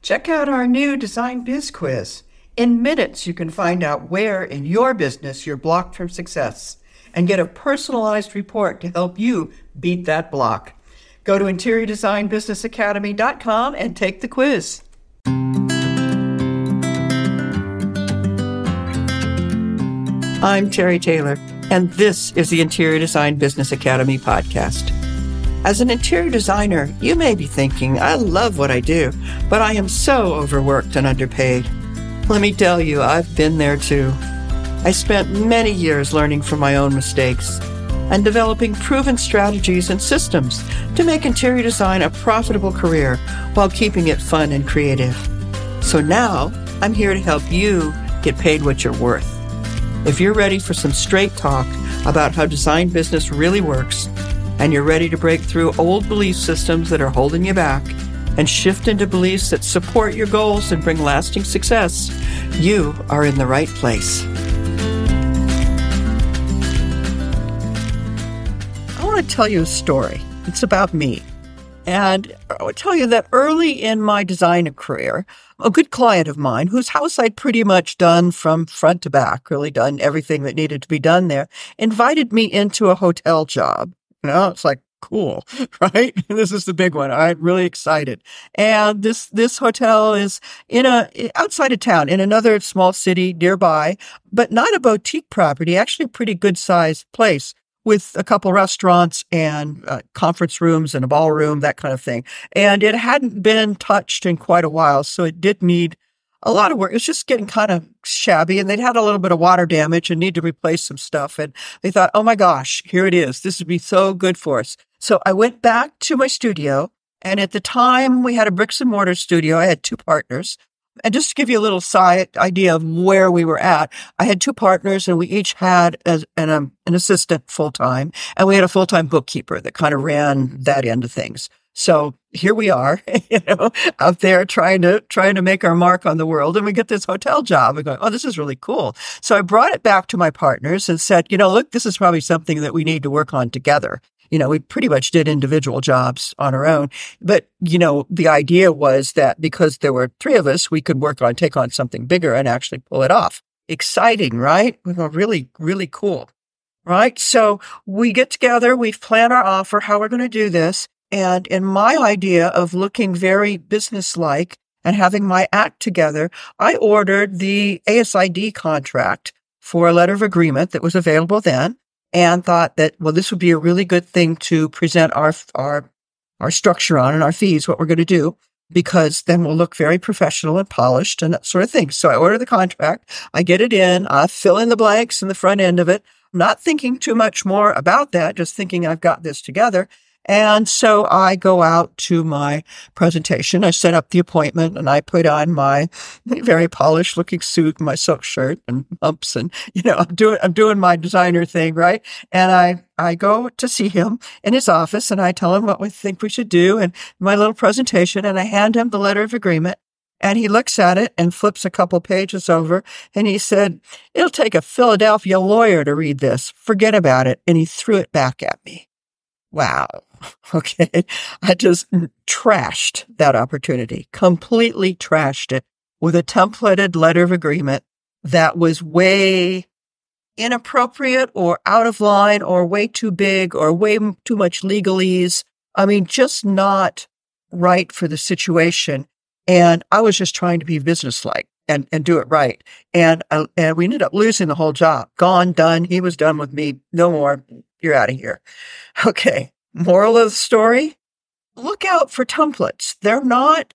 Check out our new Design Biz Quiz. In minutes, you can find out where in your business you're blocked from success and get a personalized report to help you beat that block. Go to interiordesignbusinessacademy.com and take the quiz. I'm Terry Taylor, and this is the Interior Design Business Academy podcast. As an interior designer, you may be thinking, I love what I do, but I am so overworked and underpaid. Let me tell you, I've been there too. I spent many years learning from my own mistakes and developing proven strategies and systems to make interior design a profitable career while keeping it fun and creative. So now, I'm here to help you get paid what you're worth. If you're ready for some straight talk about how design business really works, and you're ready to break through old belief systems that are holding you back and shift into beliefs that support your goals and bring lasting success, you are in the right place. I want to tell you a story. It's about me. And I would tell you that early in my design career, a good client of mine, whose house I'd pretty much done from front to back, really done everything that needed to be done there, invited me into a hotel job. It's like, cool, right? This is the big one. I'm really excited. And this hotel is outside of town in another small city nearby, but not a boutique property, actually a pretty good sized place with a couple restaurants and conference rooms and a ballroom, that kind of thing. And it hadn't been touched in quite a while, so it did need a lot of work. It was just getting kind of shabby, and they'd had a little bit of water damage and need to replace some stuff. And they thought, oh my gosh, here it is. This would be so good for us. So I went back to my studio, and at the time we had a bricks and mortar studio. I had two partners. And just to give you a little side idea of where we were at, I had two partners, and we each had an assistant full-time, and we had a full-time bookkeeper that kind of ran that end of things. So here we are, out there trying to make our mark on the world, and we get this hotel job. We're going, oh, this is really cool. So I brought it back to my partners and said, look, this is probably something that we need to work on together. We pretty much did individual jobs on our own. But, the idea was that because there were three of us, we could take on something bigger and actually pull it off. Exciting, right? We go, really, really cool, right? So we get together, we plan our offer, how we're going to do this. And in my idea of looking very businesslike and having my act together, I ordered the ASID contract for a letter of agreement that was available then, and thought that, well, this would be a really good thing to present our structure on and our fees, what we're going to do, because then we'll look very professional and polished and that sort of thing. So I order the contract, I get it in, I fill in the blanks in the front end of it, not thinking too much more about that, just thinking I've got this together. And so I go out to my presentation. I set up the appointment, and I put on my very polished looking suit and my silk shirt and pumps, and I'm doing my designer thing, right? And I go to see him in his office, and I tell him what we think we should do and my little presentation, and I hand him the letter of agreement. And he looks at it and flips a couple pages over, and he said, "It'll take a Philadelphia lawyer to read this. Forget about it." And he threw it back at me. Wow. Okay. I just trashed that opportunity, completely trashed it with a templated letter of agreement that was way inappropriate or out of line or way too big or way too much legalese. I mean, just not right for the situation. And I was just trying to be businesslike and do it right. And we ended up losing the whole job. Gone, done. He was done with me. No more. You're out of here. Okay. Moral of the story, look out for templates. They're not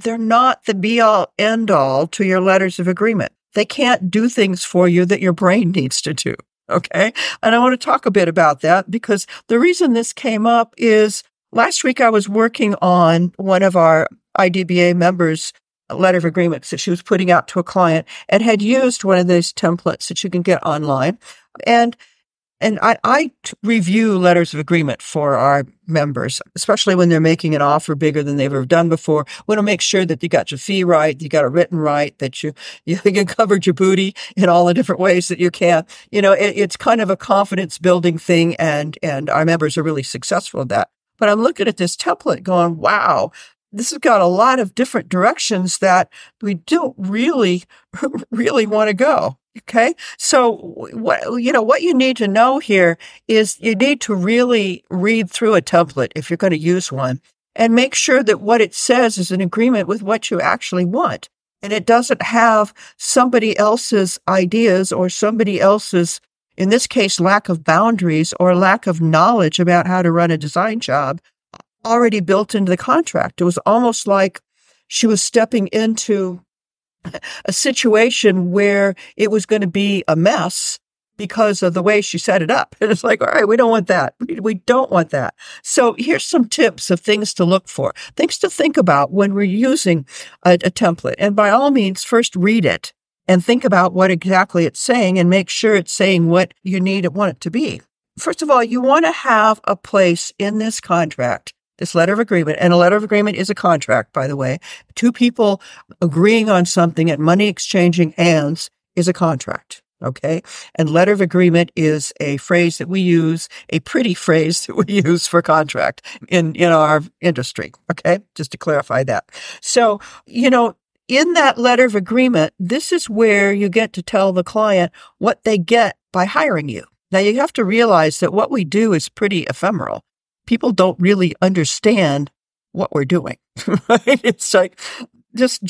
the be all end all to your letters of agreement. They can't do things for you that your brain needs to do. Okay. And I want to talk a bit about that, because the reason this came up is last week I was working on one of our IDBA members' letter of agreements that she was putting out to a client, and had used one of those templates that you can get online. And I review letters of agreement for our members, especially when they're making an offer bigger than they've ever done before. We want to make sure that you got your fee right, you got it written right, that you covered your booty in all the different ways that you can. It's kind of a confidence building thing, and our members are really successful at that. But I'm looking at this template going, wow, this has got a lot of different directions that we don't really, really want to go. Okay. So what you need to know here is you need to really read through a template if you're going to use one and make sure that what it says is in agreement with what you actually want. And it doesn't have somebody else's ideas or somebody else's, in this case, lack of boundaries or lack of knowledge about how to run a design job already built into the contract. It was almost like she was stepping into a situation where it was going to be a mess because of the way she set it up. And it's like, all right, we don't want that. We don't want that. So here's some tips of things to look for, things to think about when we're using a template. And by all means, first read it and think about what exactly it's saying and make sure it's saying what you need and want it to be. First of all, you want to have a place in this contract, this letter of agreement, and a letter of agreement is a contract, by the way. Two people agreeing on something and money exchanging hands is a contract, okay? And letter of agreement is a phrase that we use, a pretty phrase that we use for contract in our industry, okay? Just to clarify that. So, in that letter of agreement, this is where you get to tell the client what they get by hiring you. Now, you have to realize that what we do is pretty ephemeral. People don't really understand what we're doing. Right? It's like, just,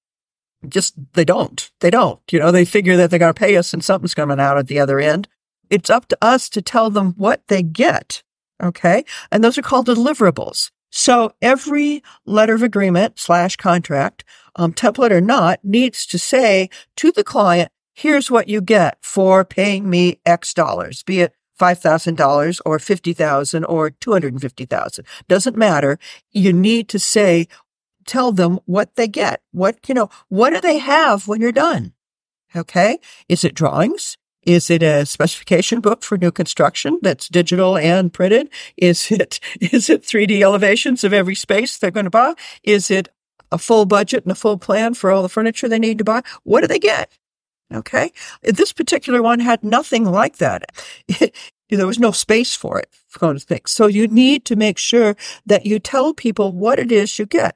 they don't. They figure that they're going to pay us and something's coming out at the other end. It's up to us to tell them what they get. Okay. And those are called deliverables. So every letter of agreement / contract, template or not, needs to say to the client, here's what you get for paying me X dollars, be it $5,000 or $50,000 or $250,000. Doesn't matter. You need to tell them what they get. What do they have when you're done? Okay. Is it drawings? Is it a specification book for new construction that's digital and printed? Is it 3D elevations of every space they're going to buy? Is it a full budget and a full plan for all the furniture they need to buy? What do they get? Okay. This particular one had nothing like that. There was no space for it, so you need to make sure that you tell people what it is you get.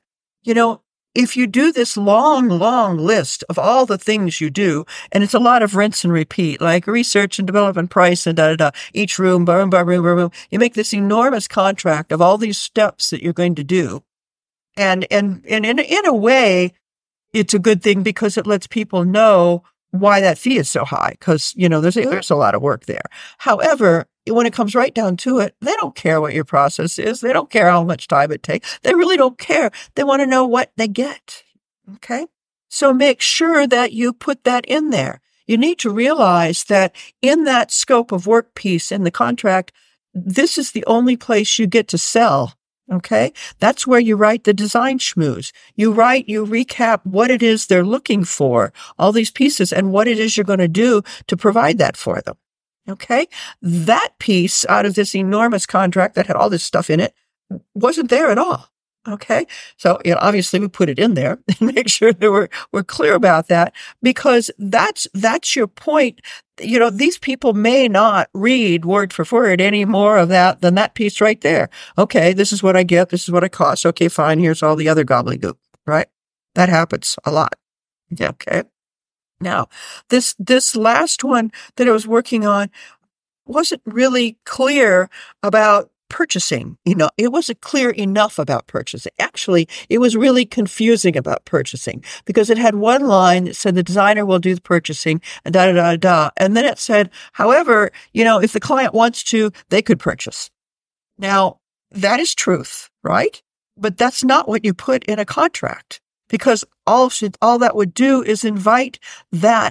If you do this long, long list of all the things you do, and it's a lot of rinse and repeat, like research and development price and each room, room, you make this enormous contract of all these steps that you're going to do. And in a way, it's a good thing because it lets people know why that fee is so high, because, there's a lot of work there. However, when it comes right down to it, they don't care what your process is. They don't care how much time it takes. They really don't care. They want to know what they get. Okay. So make sure that you put that in there. You need to realize that in that scope of work piece in the contract, this is the only place you get to sell. Okay. That's where you write the design schmooze. You recap what it is they're looking for, all these pieces, and what it is you're going to do to provide that for them. Okay. That piece out of this enormous contract that had all this stuff in it wasn't there at all. Okay. So, obviously we put it in there and make sure that we're clear about that, because that's your point. These people may not read word for word any more of that than that piece right there. Okay. This is what I get. This is what it costs. Okay, fine. Here's all the other gobbledygook, right? That happens a lot. Okay. Now, this last one that I was working on wasn't really clear about purchasing. It wasn't clear enough about purchasing. Actually, it was really confusing about purchasing because it had one line that said the designer will do the purchasing and da. And then it said, however, if the client wants to, they could purchase. Now, that is truth, right? But that's not what you put in a contract, because all that would do is invite that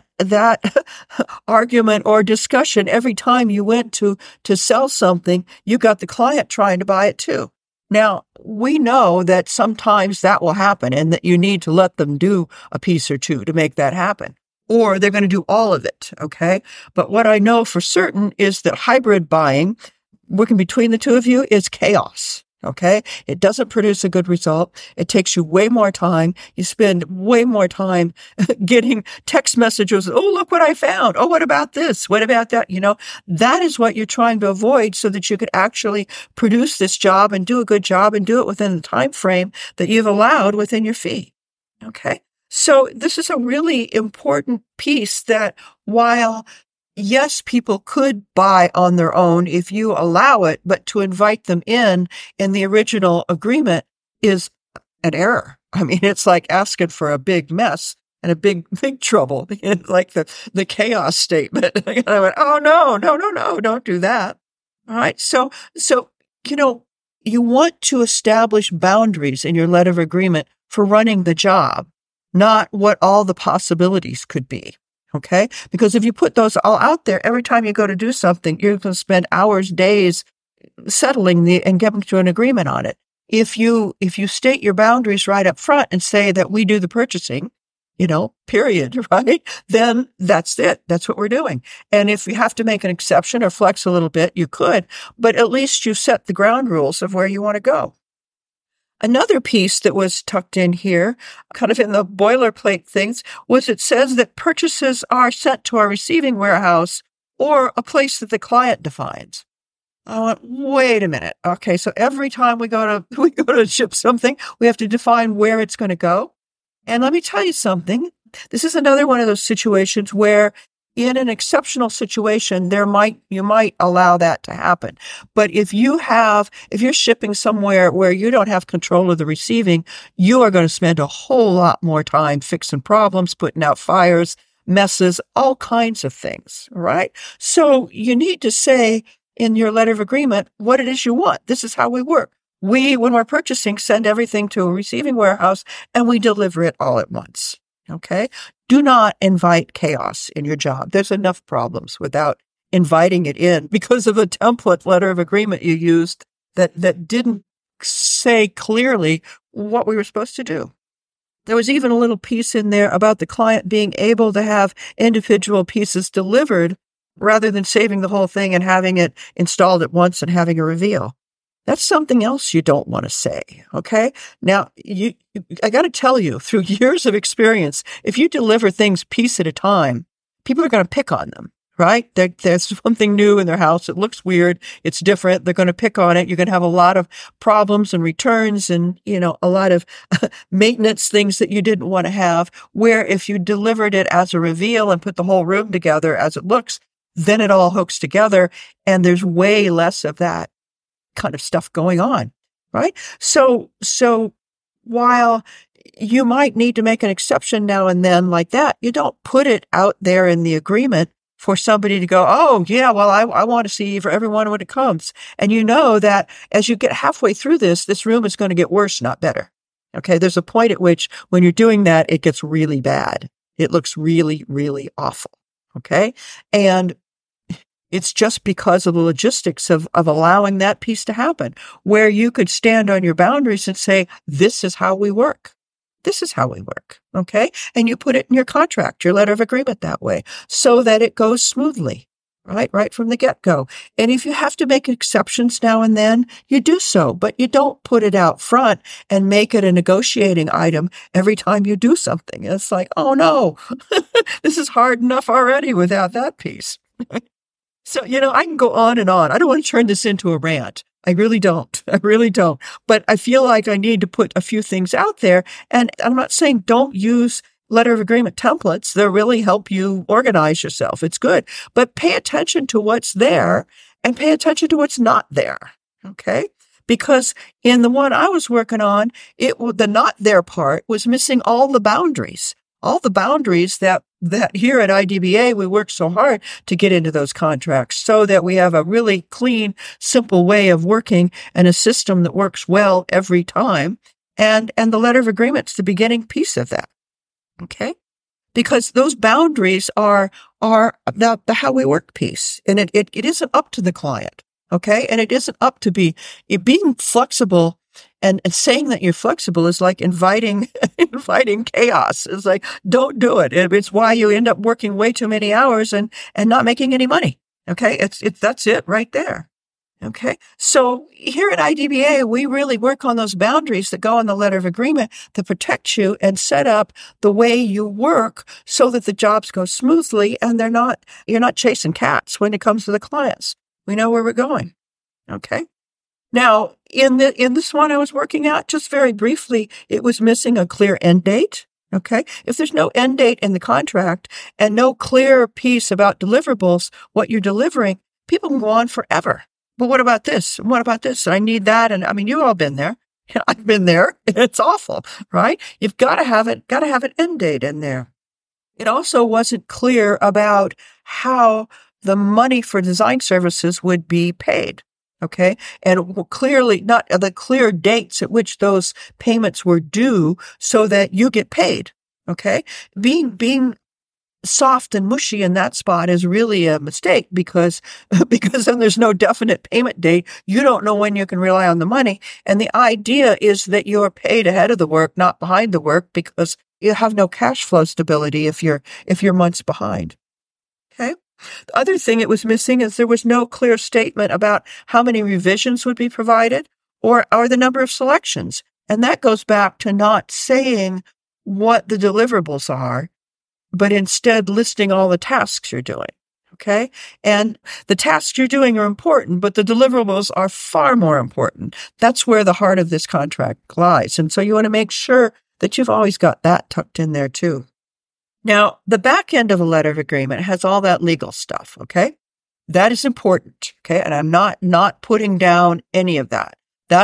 argument or discussion every time you went to sell something. You got the client trying to buy it too. Now, we know that sometimes that will happen and that you need to let them do a piece or two to make that happen, or they're going to do all of it. Okay. But what I know for certain is that hybrid buying, working between the two of you, is chaos. Okay. It doesn't produce a good result. It takes you way more time. You spend way more time getting text messages. Oh, look what I found. Oh, what about this? What about that? That is what you're trying to avoid so that you could actually produce this job and do a good job and do it within the time frame that you've allowed within your fee. Okay. So this is a really important piece that while yes, people could buy on their own if you allow it, but to invite them in the original agreement is an error. I mean, it's like asking for a big mess and a big trouble, like the chaos statement. And I went, oh, no, don't do that. All right. So, you want to establish boundaries in your letter of agreement for running the job, not what all the possibilities could be. Okay. Because if you put those all out there, every time you go to do something, you're going to spend hours, days settling and getting to an agreement on it. If you state your boundaries right up front and say that we do the purchasing, period, right? Then that's it. That's what we're doing. And if you have to make an exception or flex a little bit, you could, but at least you set the ground rules of where you want to go. Another piece that was tucked in here, kind of in the boilerplate things, was it says that purchases are sent to our receiving warehouse or a place that the client defines. I went, wait a minute. Okay, so every time we go to ship something, we have to define where it's going to go. And let me tell you something. This is another one of those situations where in an exceptional situation, you might allow that to happen. But if you're shipping somewhere where you don't have control of the receiving, you are going to spend a whole lot more time fixing problems, putting out fires, messes, all kinds of things, right? So you need to say in your letter of agreement what it is you want. This is how we work. We, when we're purchasing, send everything to a receiving warehouse and we deliver it all at once. Okay. Do not invite chaos in your job. There's enough problems without inviting it in because of a template letter of agreement you used that didn't say clearly what we were supposed to do. There was even a little piece in there about the client being able to have individual pieces delivered rather than saving the whole thing and having it installed at once and having a reveal. That's something else you don't want to say, okay? Now, I got to tell you, through years of experience, if you deliver things piece at a time, people are going to pick on them, right? There's something new in their house. It looks weird. It's different. They're going to pick on it. You're going to have a lot of problems and returns and, a lot of maintenance things that you didn't want to have, where if you delivered it as a reveal and put the whole room together as it looks, then it all hooks together and there's way less of that kind of stuff going on, right? So while you might need to make an exception now and then like that, you don't put it out there in the agreement for somebody to go, oh, yeah, well, I want to see for everyone when it comes. And you know that as you get halfway through this room is going to get worse, not better. Okay. There's a point at which when you're doing that, it gets really bad. It looks really, really awful. Okay. And it's just because of the logistics of allowing that piece to happen, where you could stand on your boundaries and say, this is how we work. This is how we work. Okay. And you put it in your contract, your letter of agreement that way so that it goes smoothly, right from the get-go. And if you have to make exceptions now and then, you do so, but you don't put it out front and make it a negotiating item every time you do something. It's like, oh no, this is hard enough already without that piece. So, I can go on and on. I don't want to turn this into a rant. I really don't. But I feel like I need to put a few things out there. And I'm not saying don't use letter of agreement templates. They'll really help you organize yourself. It's good. But pay attention to what's there and pay attention to what's not there. Okay? Because in the one I was working on, the not there part was missing all the boundaries. All the boundaries that here at IDBA, we work so hard to get into those contracts so that we have a really clean, simple way of working and a system that works well every time. And the letter of agreement's the beginning piece of that. Okay? Because those boundaries are the how we work piece. And it isn't up to the client. Okay? And it isn't up to being flexible. And saying that you're flexible is like inviting chaos. It's like, don't do it. It's why you end up working way too many hours and not making any money. Okay. That's it right there. Okay. So here at IDBA, we really work on those boundaries that go in the letter of agreement that protect you and set up the way you work so that the jobs go smoothly and you're not chasing cats when it comes to the clients. We know where we're going. Okay. Now, in this one I was working at, just very briefly, it was missing a clear end date. Okay. If there's no end date in the contract and no clear piece about deliverables, what you're delivering, people can go on forever. But what about this? What about this? I need that. And I mean, you've all been there. I've been there. It's awful, right? You've got to have an end date in there. It also wasn't clear about how the money for design services would be paid. Okay. And clearly not the clear dates at which those payments were due so that you get paid. Okay. Being soft and mushy in that spot is really a mistake because then there's no definite payment date. You don't know when you can rely on the money. And the idea is that you're paid ahead of the work, not behind the work, because you have no cash flow stability if you're months behind. Okay. The other thing it was missing is there was no clear statement about how many revisions would be provided or the number of selections. And that goes back to not saying what the deliverables are, but instead listing all the tasks you're doing. Okay. And the tasks you're doing are important, but the deliverables are far more important. That's where the heart of this contract lies. And so you want to make sure that you've always got that tucked in there too. Now, the back end of a letter of agreement has all that legal stuff. Okay. That is important. Okay. And I'm not putting down any of that.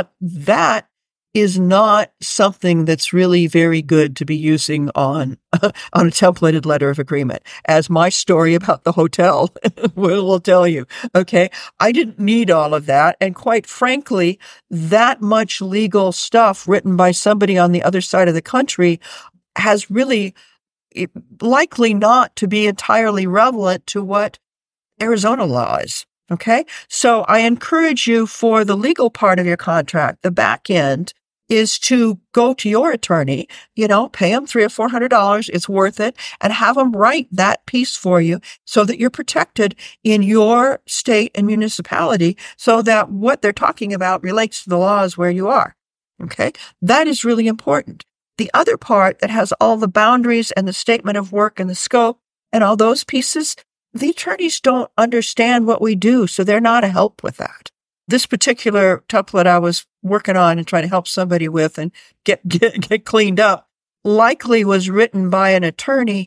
That is not something that's really very good to be using on a templated letter of agreement, as my story about the hotel will tell you. Okay. I didn't need all of that. And quite frankly, that much legal stuff written by somebody on the other side of the country has really likely not to be entirely relevant to what Arizona law is. Okay. So I encourage you for the legal part of your contract, the back end, is to go to your attorney, pay them $300 or $400. It's worth it, and have them write that piece for you so that you're protected in your state and municipality so that what they're talking about relates to the laws where you are. Okay. That is really important. The other part that has all the boundaries and the statement of work and the scope and all those pieces, the attorneys don't understand what we do, so they're not a help with that. This particular template I was working on and trying to help somebody with and get cleaned up likely was written by an attorney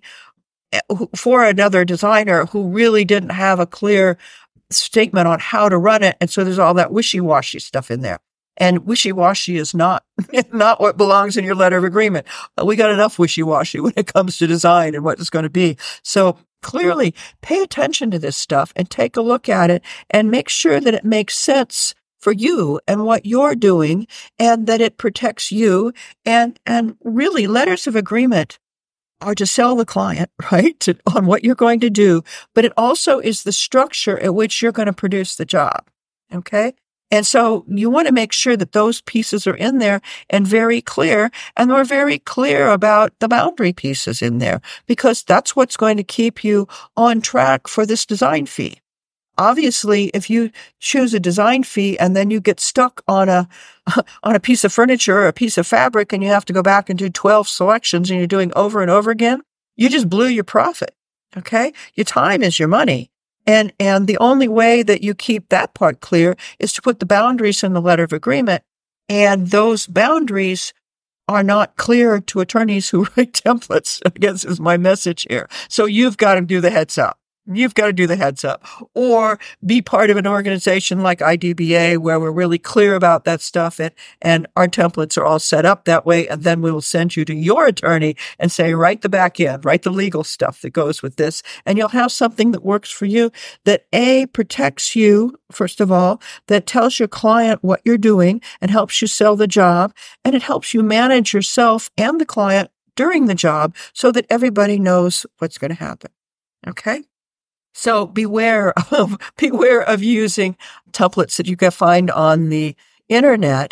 for another designer who really didn't have a clear statement on how to run it. And so there's all that wishy-washy stuff in there. And wishy-washy is not what belongs in your letter of agreement. We got enough wishy-washy when it comes to design and what it's going to be. So clearly pay attention to this stuff and take a look at it and make sure that it makes sense for you and what you're doing and that it protects you. And really letters of agreement are to sell the client, right, on what you're going to do, but it also is the structure at which you're going to produce the job. Okay. And so you want to make sure that those pieces are in there and very clear. And we're very clear about the boundary pieces in there because that's what's going to keep you on track for this design fee. Obviously, if you choose a design fee and then you get stuck on a piece of furniture or a piece of fabric and you have to go back and do 12 selections and you're doing over and over again, you just blew your profit. Okay. Your time is your money. And the only way that you keep that part clear is to put the boundaries in the letter of agreement. And those boundaries are not clear to attorneys who write templates, I guess is my message here. So you've got to do the heads up. You've got to do the heads up or be part of an organization like IDBA where we're really clear about that stuff and our templates are all set up that way. And then we will send you to your attorney and say, write the back end, write the legal stuff that goes with this. And you'll have something that works for you that protects you, first of all, that tells your client what you're doing and helps you sell the job. And it helps you manage yourself and the client during the job so that everybody knows what's going to happen. Okay. So beware of using templates that you can find on the internet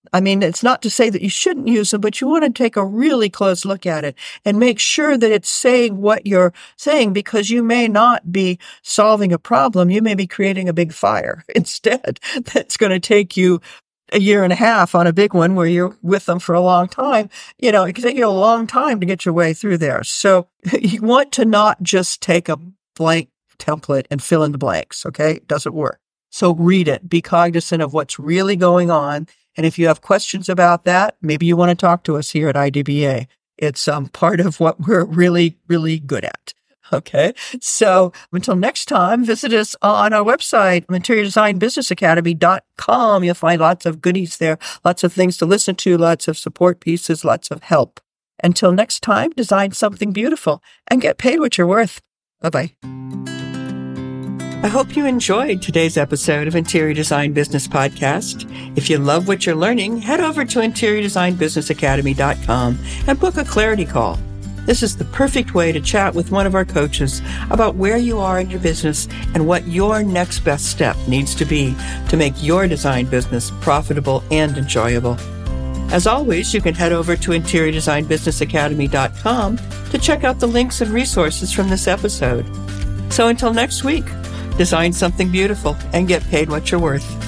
I mean, it's not to say that you shouldn't use them, but you want to take a really close look at it and make sure that it's saying what you're saying, because you may not be solving a problem. You may be creating a big fire instead. That's going to take you a year and a half on a big one where you're with them for a long time. You know, it can take you a long time to get your way through there. So you want to not just take a blank template and fill in the blanks. Okay. It doesn't work. So read it, be cognizant of what's really going on. And if you have questions about that, maybe you want to talk to us here at IDBA. It's part of what we're really, really good at. Okay. So until next time, visit us on our website, interiordesignbusinessacademy.com. You'll find lots of goodies there, lots of things to listen to, lots of support pieces, lots of help. Until next time, design something beautiful and get paid what you're worth. Bye-bye. I hope you enjoyed today's episode of Interior Design Business Podcast. If you love what you're learning, head over to interiordesignbusinessacademy.com and book a clarity call. This is the perfect way to chat with one of our coaches about where you are in your business and what your next best step needs to be to make your design business profitable and enjoyable. As always, you can head over to interiordesignbusinessacademy.com to check out the links and resources from this episode. So until next week, design something beautiful and get paid what you're worth.